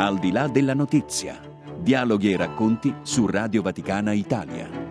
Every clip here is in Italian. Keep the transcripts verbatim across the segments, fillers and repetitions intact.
Al di là della notizia. Dialoghi e racconti su Radio Vaticana Italia.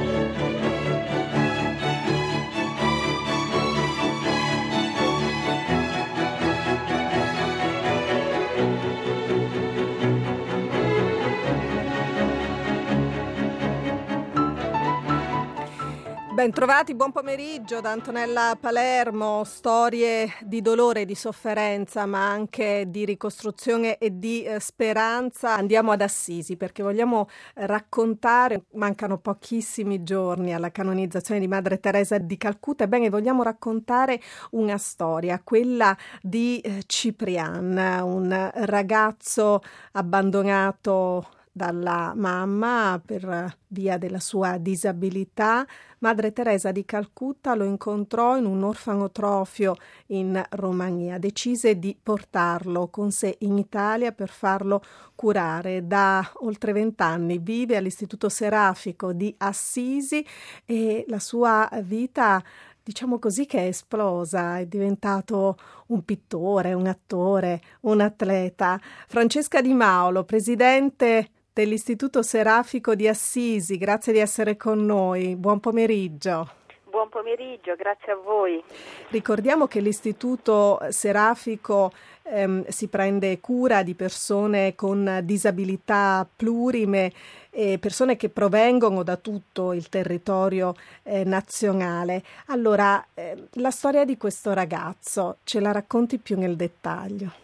Bentrovati, buon pomeriggio da Antonella Palermo. Storie di dolore e di sofferenza, ma anche di ricostruzione e di eh, speranza. Andiamo ad Assisi perché vogliamo raccontare, mancano pochissimi giorni alla canonizzazione di Madre Teresa di Calcutta, ebbene vogliamo raccontare una storia, quella di eh, Ciprian, un ragazzo abbandonato dalla mamma per via della sua disabilità. Madre Teresa di Calcutta lo incontrò in un orfanotrofio in Romania. Decise di portarlo con sé in Italia per farlo curare. Da oltre vent'anni vive all'Istituto Serafico di Assisi e la sua vita, diciamo così, che è esplosa, è diventato un pittore, un attore, un atleta. Francesca Di Maulo, presidente dell'Istituto Serafico di Assisi, grazie di essere con noi. Buon pomeriggio. Buon pomeriggio, grazie a voi. Ricordiamo che l'Istituto Serafico ehm, si prende cura di persone con disabilità plurime e persone che provengono da tutto il territorio eh, nazionale. Allora, eh, la storia di questo ragazzo, ce la racconti più nel dettaglio?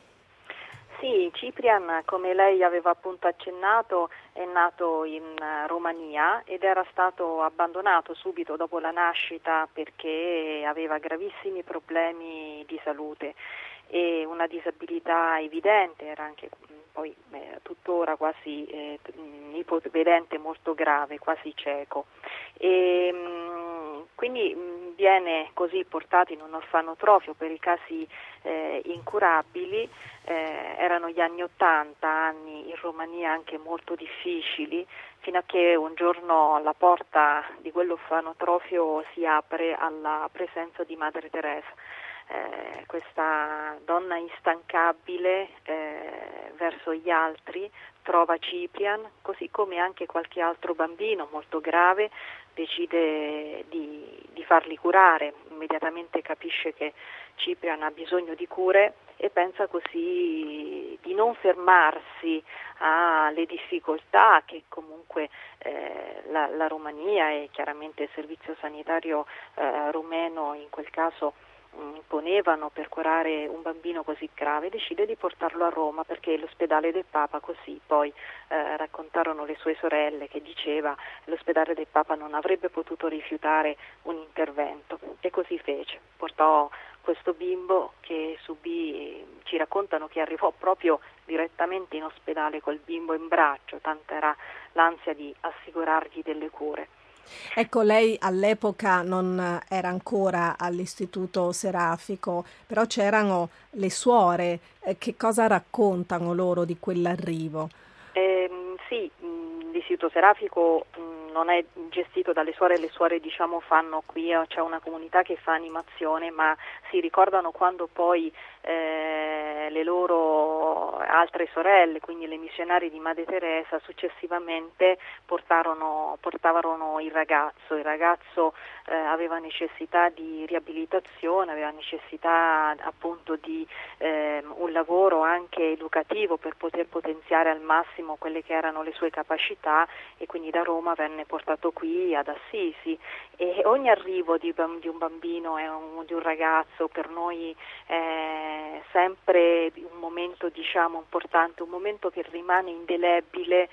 Sì, Ciprian, come lei aveva appunto accennato, è nato in Romania ed era stato abbandonato subito dopo la nascita perché aveva gravissimi problemi di salute e una disabilità evidente, era anche poi eh, tuttora quasi eh, ipovedente molto grave, quasi cieco. E, mh, quindi mh, viene così portato in un orfanotrofio per i casi eh, incurabili. Eh, erano gli anni ottanta, anni in Romania anche molto difficili, fino a che un giorno la porta di quell'orfanotrofio si apre alla presenza di Madre Teresa. Eh, questa donna instancabile eh, verso gli altri trova Ciprian, così come anche qualche altro bambino molto grave, decide di, di farli curare, immediatamente capisce che Ciprian ha bisogno di cure e pensa così di non fermarsi alle difficoltà che comunque eh, la, la Romania e chiaramente il servizio sanitario eh, rumeno in quel caso imponevano per curare un bambino così grave. Decide di portarlo a Roma perché l'ospedale del Papa, così poi eh, raccontarono le sue sorelle, che diceva l'ospedale del Papa non avrebbe potuto rifiutare un intervento e così fece. Portò questo bimbo che subì, ci raccontano che arrivò proprio direttamente in ospedale col bimbo in braccio, tanta era l'ansia di assicurargli delle cure. Ecco, lei all'epoca non era ancora all'Istituto Serafico, però c'erano le suore. Eh, che cosa raccontano loro di quell'arrivo? Eh, sì, l'Istituto Serafico mh, non è gestito dalle suore, le suore diciamo fanno qui, c'è una comunità che fa animazione, ma si ricordano quando poi eh, le loro altre sorelle, quindi le missionarie di Madre Teresa, successivamente portarono, portavano il ragazzo. Il ragazzo eh, aveva necessità di riabilitazione, aveva necessità appunto di eh, un lavoro anche educativo per poter potenziare al massimo quelle che erano le sue capacità e quindi da Roma venne portato qui ad Assisi e ogni arrivo di, di un bambino e un, di un ragazzo per noi è sempre un momento diciamo importante, un momento che rimane indelebile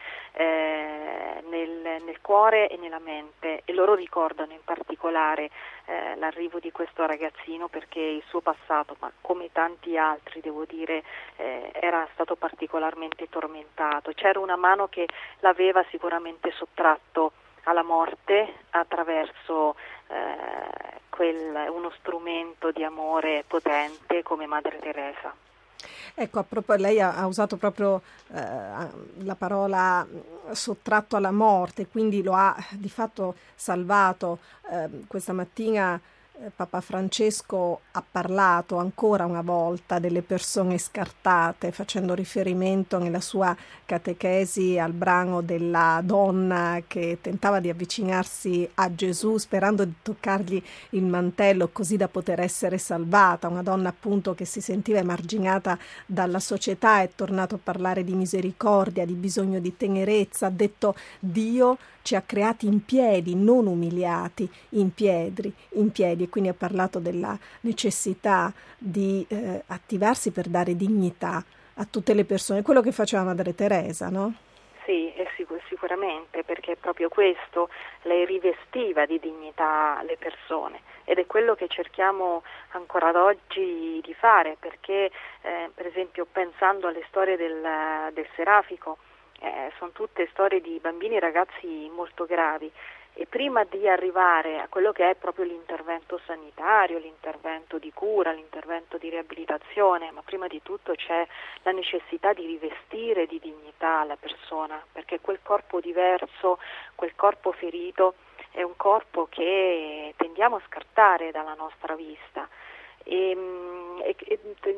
eh, nel, nel cuore e nella mente e loro ricordano in particolare eh, l'arrivo di questo ragazzino perché il suo passato, ma come tanti altri devo dire, eh, era stato particolarmente tormentato. C'era una mano che l'aveva sicuramente sottratto alla morte attraverso eh, quel, uno strumento di amore potente come Madre Teresa. Ecco, a propos- lei ha, ha usato proprio eh, la parola sottratto alla morte, quindi lo ha di fatto salvato. Eh, questa mattina Papa Francesco ha parlato ancora una volta delle persone scartate, facendo riferimento nella sua catechesi al brano della donna che tentava di avvicinarsi a Gesù sperando di toccargli il mantello così da poter essere salvata, una donna appunto che si sentiva emarginata dalla società. È tornato a parlare di misericordia, di bisogno di tenerezza, ha detto: Dio ci ha creati in piedi, non umiliati, in piedi, in piedi. E quindi ha parlato della necessità di eh, attivarsi per dare dignità a tutte le persone, quello che faceva Madre Teresa, no? Sì, è sicur- sicuramente, perché è proprio questo, lei rivestiva di dignità le persone, ed è quello che cerchiamo ancora ad oggi di fare, perché eh, per esempio pensando alle storie del, del Serafico, Eh, sono tutte storie di bambini e ragazzi molto gravi, e prima di arrivare a quello che è proprio l'intervento sanitario, l'intervento di cura, l'intervento di riabilitazione, ma prima di tutto c'è la necessità di rivestire di dignità la persona, perché quel corpo diverso, quel corpo ferito è un corpo che tendiamo a scartare dalla nostra vista. E, e, e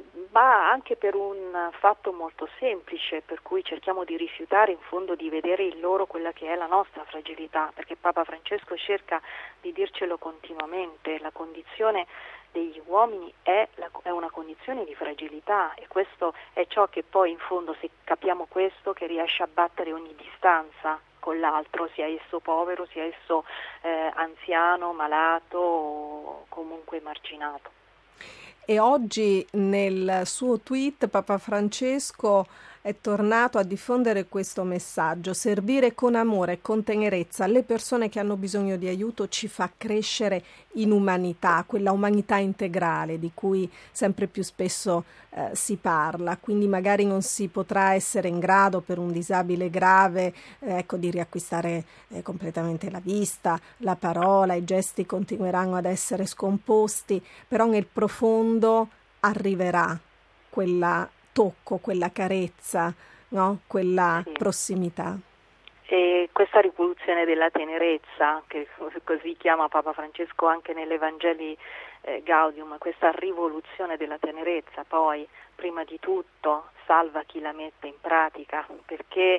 va anche per un fatto molto semplice, per cui cerchiamo di rifiutare in fondo di vedere in loro quella che è la nostra fragilità, perché Papa Francesco cerca di dircelo continuamente: la condizione degli uomini è, la, è una condizione di fragilità, e questo è ciò che poi in fondo, se capiamo questo, che riesce a battere ogni distanza con l'altro, sia esso povero, sia esso eh, anziano, malato o comunque emarginato. E oggi nel suo tweet Papa Francesco è tornato a diffondere questo messaggio: servire con amore e con tenerezza le persone che hanno bisogno di aiuto ci fa crescere in umanità, quella umanità integrale di cui sempre più spesso eh, si parla. Quindi magari non si potrà essere in grado, per un disabile grave, eh, ecco, di riacquistare eh, completamente la vista, la parola, i gesti continueranno ad essere scomposti, però nel profondo arriverà quella tocco, quella carezza, no? Quella Sì. prossimità. E questa rivoluzione della tenerezza, che così chiama Papa Francesco anche nell'Evangeli eh, Gaudium, questa rivoluzione della tenerezza poi prima di tutto salva chi la mette in pratica, perché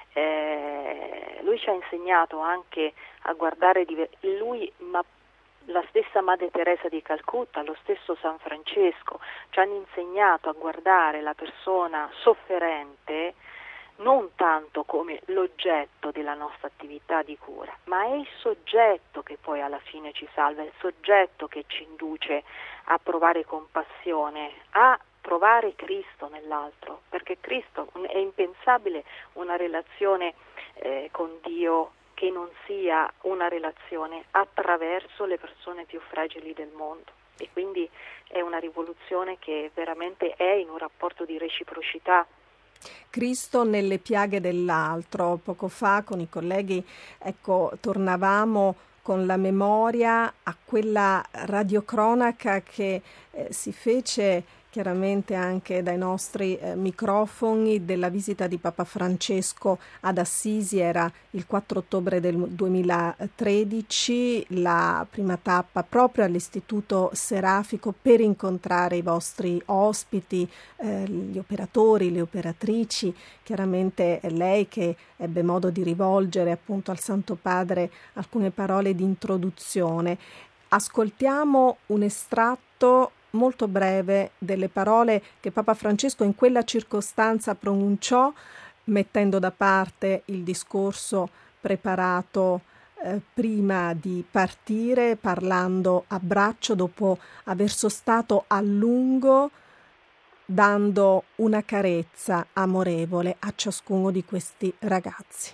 eh, lui ci ha insegnato anche a guardare di lui, ma la stessa Madre Teresa di Calcutta, lo stesso San Francesco ci hanno insegnato a guardare la persona sofferente non tanto come l'oggetto della nostra attività di cura, ma è il soggetto che poi alla fine ci salva, è il soggetto che ci induce a provare compassione, a trovare Cristo nell'altro, perché Cristo è impensabile una relazione eh, con Dio che non sia una relazione attraverso le persone più fragili del mondo, e quindi è una rivoluzione che veramente è in un rapporto di reciprocità. Cristo nelle piaghe dell'altro. Poco fa con i colleghi, ecco, tornavamo con la memoria a quella radiocronaca che eh, si fece chiaramente anche dai nostri eh, microfoni della visita di Papa Francesco ad Assisi. Era il quattro ottobre del duemilatredici, la prima tappa proprio all'Istituto Serafico per incontrare i vostri ospiti, eh, gli operatori, le operatrici. Chiaramente è lei che ebbe modo di rivolgere appunto al Santo Padre alcune parole di introduzione. Ascoltiamo un estratto molto breve delle parole che Papa Francesco in quella circostanza pronunciò, mettendo da parte il discorso preparato eh, prima di partire, parlando a braccio dopo aver sostato a lungo, dando una carezza amorevole a ciascuno di questi ragazzi.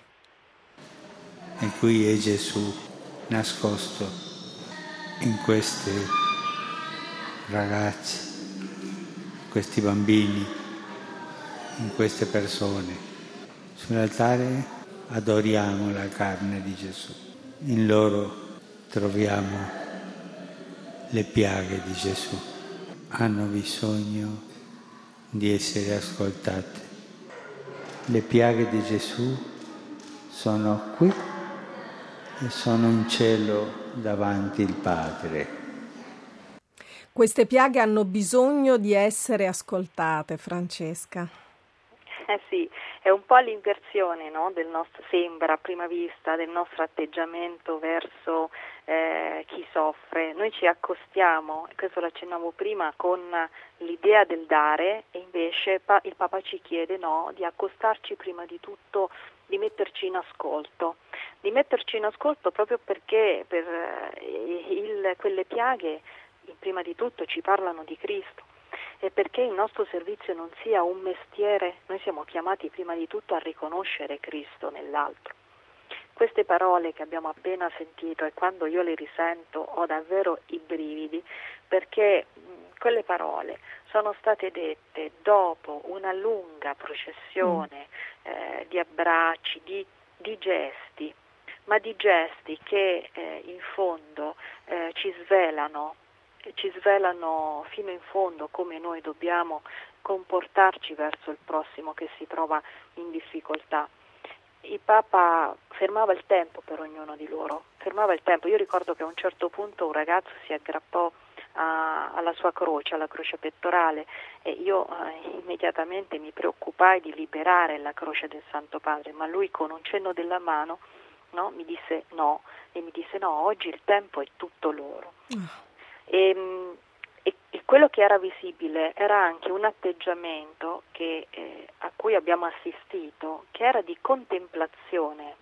E qui è Gesù nascosto in queste ragazzi, questi bambini, in queste persone. Sull'altare adoriamo la carne di Gesù. In loro troviamo le piaghe di Gesù. Hanno bisogno di essere ascoltate. Le piaghe di Gesù sono qui e sono in cielo davanti il Padre. Queste piaghe hanno bisogno di essere ascoltate, Francesca. Eh sì, è un po' l'inversione, no, del nostro, sembra a prima vista, del nostro atteggiamento verso eh, chi soffre. Noi ci accostiamo, e questo l'accennavo prima, con l'idea del dare, e invece pa- il Papa ci chiede no, di accostarci prima di tutto, di metterci in ascolto, di metterci in ascolto proprio perché per eh, il, quelle piaghe prima di tutto ci parlano di Cristo. E perché il nostro servizio non sia un mestiere, noi siamo chiamati prima di tutto a riconoscere Cristo nell'altro. Queste parole che abbiamo appena sentito, e quando io le risento ho davvero i brividi, perché mh, quelle parole sono state dette dopo una lunga processione mm. eh, di abbracci, di, di gesti, ma di gesti che eh, in fondo eh, ci svelano ci svelano fino in fondo come noi dobbiamo comportarci verso il prossimo che si trova in difficoltà. Il Papa fermava il tempo per ognuno di loro, fermava il tempo. Io ricordo che a un certo punto un ragazzo si aggrappò a, alla sua croce, alla croce pettorale, e io eh, immediatamente mi preoccupai di liberare la croce del Santo Padre, ma lui con un cenno della mano no, mi disse no, e mi disse no, oggi il tempo è tutto loro. Mm. E, e, e quello che era visibile era anche un atteggiamento che, eh, a cui abbiamo assistito, che era di contemplazione,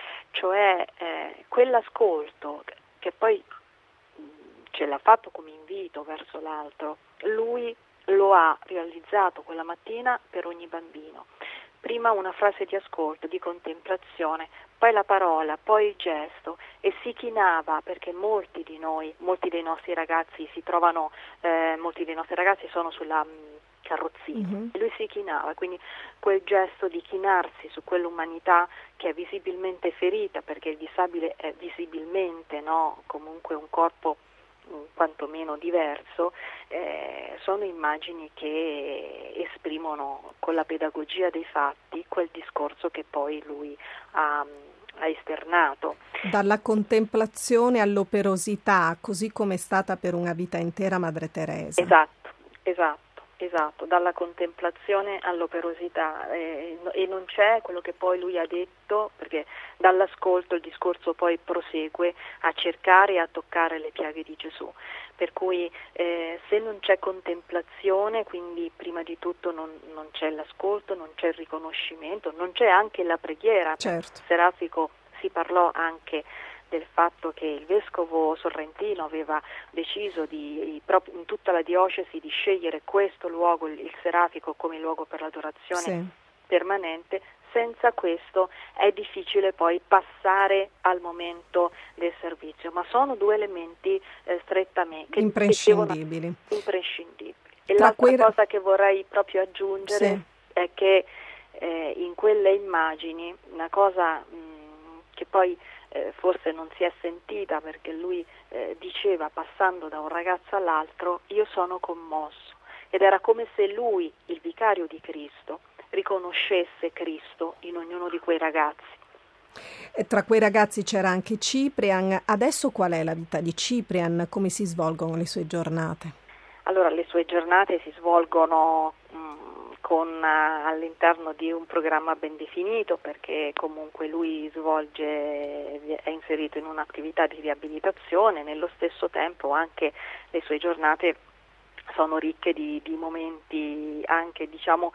cioè eh, quell'ascolto che poi mh, ce l'ha fatto come invito verso l'altro. Lui lo ha realizzato quella mattina per ogni bambino. Prima una frase di ascolto, di contemplazione, poi la parola, poi il gesto, e si chinava perché molti di noi, molti dei nostri ragazzi si trovano, eh, molti dei nostri ragazzi sono sulla mh, carrozzina, mm-hmm. e lui si chinava, quindi quel gesto di chinarsi su quell'umanità che è visibilmente ferita, perché il disabile è visibilmente no, comunque un corpo quantomeno diverso, eh, sono immagini che esprimono con la pedagogia dei fatti quel discorso che poi lui ha, ha esternato. Dalla contemplazione all'operosità, così come è stata per una vita intera Madre Teresa. Esatto, esatto. Esatto, dalla contemplazione all'operosità, eh, e non c'è quello che poi lui ha detto, perché dall'ascolto il discorso poi prosegue a cercare e a toccare le piaghe di Gesù, per cui eh, se non c'è contemplazione, quindi prima di tutto non, non c'è l'ascolto, non c'è il riconoscimento, non c'è anche la preghiera. Certo. Serafico si parlò anche del fatto che il vescovo sorrentino aveva deciso di, proprio in tutta la diocesi di scegliere questo luogo, il Serafico, come luogo per l'adorazione sì. permanente. Senza questo è difficile poi passare al momento del servizio, ma sono due elementi eh, strettamente imprescindibili. Devono, imprescindibili. E Tra l'altra quei... cosa che vorrei proprio aggiungere sì. è che eh, in quelle immagini una cosa mh, che poi Eh, forse non si è sentita, perché lui eh, diceva, passando da un ragazzo all'altro, io sono commosso, ed era come se lui, il vicario di Cristo, riconoscesse Cristo in ognuno di quei ragazzi. E tra quei ragazzi c'era anche Ciprian. Adesso qual è la vita di Ciprian? Come si svolgono le sue giornate? Allora, le sue giornate si svolgono mh, con uh, all'interno di un programma ben definito, perché comunque lui svolge, è inserito in un'attività di riabilitazione. Nello stesso tempo anche le sue giornate sono ricche di, di momenti anche diciamo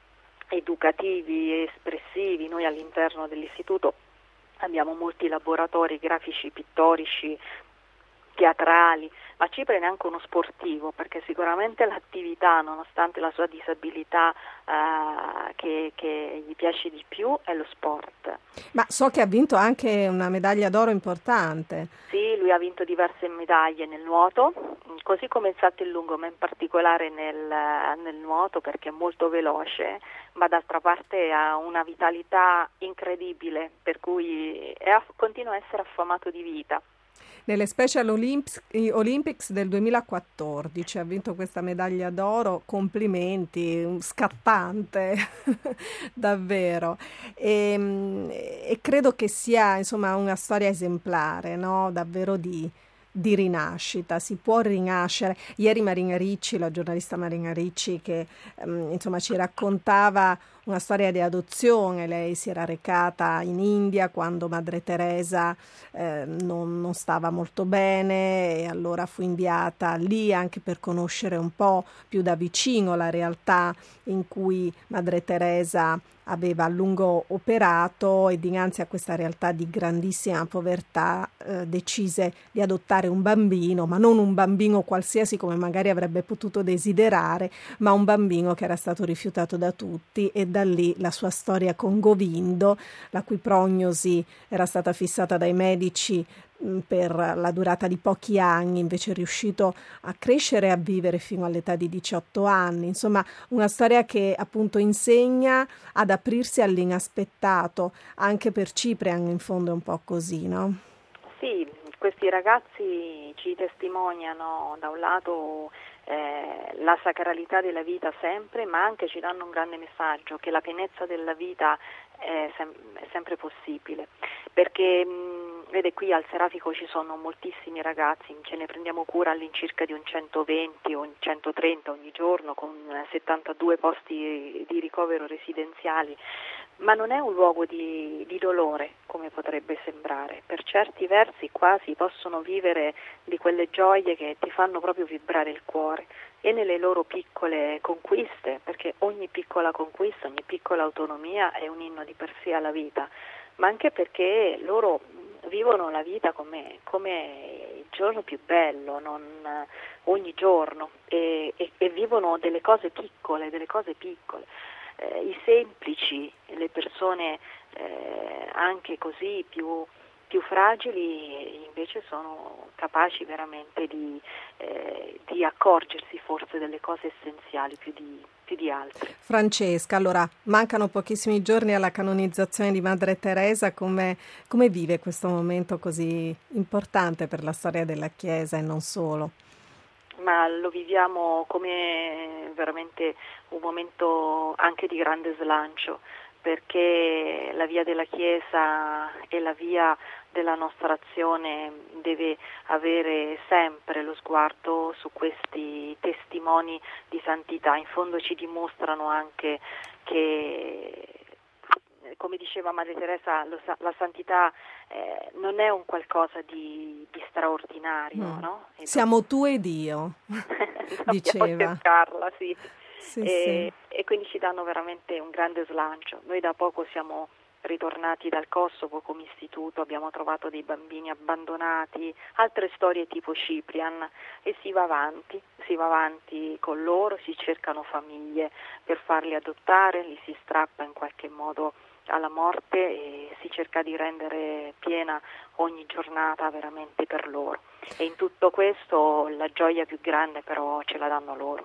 educativi, espressivi. Noi all'interno dell'istituto abbiamo molti laboratori grafici, pittorici, teatrali, ma Ciprian è anche uno sportivo, perché sicuramente l'attività, nonostante la sua disabilità, eh, che, che gli piace di più è lo sport. Ma so che ha vinto anche una medaglia d'oro importante. Sì, lui ha vinto diverse medaglie nel nuoto, così come il salto in lungo, ma in particolare nel, nel nuoto, perché è molto veloce, ma d'altra parte ha una vitalità incredibile, per cui è, continua a essere affamato di vita. Nelle Special Olympics, Olympics del duemilaquattordici ha vinto questa medaglia d'oro, complimenti, scattante, davvero. E, e credo che sia insomma una storia esemplare, no? Davvero di, di rinascita, si può rinascere. Ieri Marina Ricci, la giornalista Marina Ricci, che um, insomma ci raccontava una storia di adozione. Lei si era recata in India quando Madre Teresa eh, non, non stava molto bene, e allora fu inviata lì anche per conoscere un po' più da vicino la realtà in cui Madre Teresa aveva a lungo operato, e dinanzi a questa realtà di grandissima povertà eh, decise di adottare un bambino, ma non un bambino qualsiasi come magari avrebbe potuto desiderare, ma un bambino che era stato rifiutato da tutti. E da lì la sua storia con Govindo, la cui prognosi era stata fissata dai medici per la durata di pochi anni, invece è riuscito a crescere e a vivere fino all'età di diciotto anni. Insomma, una storia che appunto insegna ad aprirsi all'inaspettato. Anche per Ciprian in fondo è un po' così, no? Sì, questi ragazzi ci testimoniano da un lato eh, la sacralità della vita sempre, ma anche ci danno un grande messaggio che la pienezza della vita è, sem- è sempre possibile, perché mh, vede, qui al Serafico ci sono moltissimi ragazzi, ce ne prendiamo cura all'incirca di un centoventi o un centotrenta ogni giorno, con settantadue posti di ricovero residenziali, ma non è un luogo di, di dolore come potrebbe sembrare. Per certi versi qua si possono vivere di quelle gioie che ti fanno proprio vibrare il cuore, e nelle loro piccole conquiste, perché ogni piccola conquista, ogni piccola autonomia è un inno di per sé alla vita, ma anche perché loro vivono la vita come, come il giorno più bello, non, ogni giorno, e, e, e vivono delle cose piccole, delle cose piccole. Eh, i semplici, le persone eh, anche così più, più fragili invece sono capaci veramente di, eh, di accorgersi forse delle cose essenziali più di, più di altre. Francesca, allora mancano pochissimi giorni alla canonizzazione di Madre Teresa. Come, come vive questo momento così importante per la storia della Chiesa e non solo? Ma lo viviamo come veramente un momento anche di grande slancio, perché la via della Chiesa e la via della nostra azione deve avere sempre lo sguardo su questi testimoni di santità. In fondo ci dimostrano anche che, come diceva Madre Teresa, lo, la santità eh, non è un qualcosa di, di straordinario, mm. no? E siamo tu ed io, diceva. Cercarla, sì. Sì, e, sì. e quindi ci danno veramente un grande slancio. Noi da poco siamo ritornati dal Kosovo come istituto, abbiamo trovato dei bambini abbandonati, altre storie tipo Ciprian, e si va avanti, si va avanti con loro, si cercano famiglie per farli adottare, li si strappa in qualche modo alla morte e si cerca di rendere piena ogni giornata veramente per loro. E in tutto questo la gioia più grande però ce la danno loro.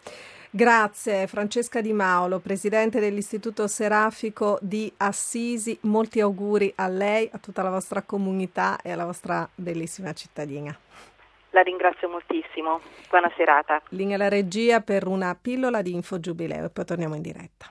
Grazie Francesca Di Maulo, presidente dell'Istituto Serafico di Assisi. Molti auguri a lei, a tutta la vostra comunità e alla vostra bellissima cittadina. La ringrazio moltissimo. Buona serata. Linea alla regia per una pillola di Info Giubileo e poi torniamo in diretta.